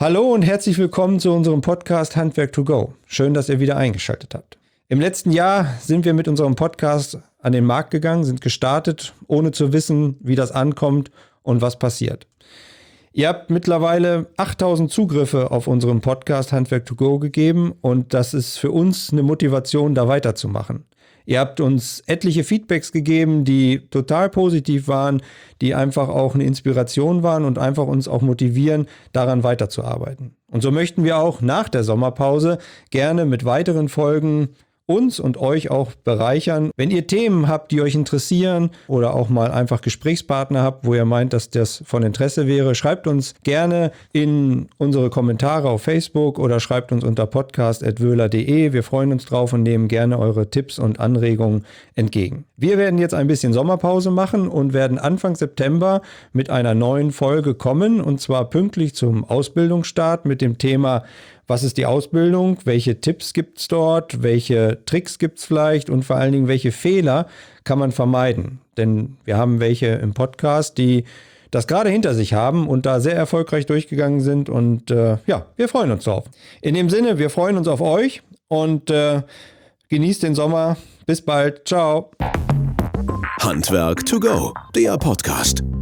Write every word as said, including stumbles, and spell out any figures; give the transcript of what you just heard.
Hallo und herzlich willkommen zu unserem Podcast Handwerk to go. Schön, dass ihr wieder eingeschaltet habt. Im letzten Jahr sind wir mit unserem Podcast an den Markt gegangen, sind gestartet, ohne zu wissen, wie das ankommt und was passiert. Ihr habt mittlerweile achttausend Zugriffe auf unseren Podcast Handwerk to go gegeben und das ist für uns eine Motivation, da weiterzumachen. Ihr habt uns etliche Feedbacks gegeben, die total positiv waren, die einfach auch eine Inspiration waren und einfach uns auch motivieren, daran weiterzuarbeiten. Und so möchten wir auch nach der Sommerpause gerne mit weiteren Folgen uns und euch auch bereichern. Wenn ihr Themen habt, die euch interessieren oder auch mal einfach Gesprächspartner habt, wo ihr meint, dass das von Interesse wäre, schreibt uns gerne in unsere Kommentare auf Facebook oder schreibt uns unter podcast at wöhler punkt de. Wir freuen uns drauf und nehmen gerne eure Tipps und Anregungen entgegen. Wir werden jetzt ein bisschen Sommerpause machen und werden Anfang September mit einer neuen Folge kommen und zwar pünktlich zum Ausbildungsstart mit dem Thema: Was ist die Ausbildung? Welche Tipps gibt es dort? Welche Tricks gibt es vielleicht? Und vor allen Dingen, welche Fehler kann man vermeiden? Denn wir haben welche im Podcast, die das gerade hinter sich haben und da sehr erfolgreich durchgegangen sind. Und äh, ja, wir freuen uns drauf. In dem Sinne, wir freuen uns auf euch und äh, genießt den Sommer. Bis bald. Ciao. Handwerk to go, der Podcast.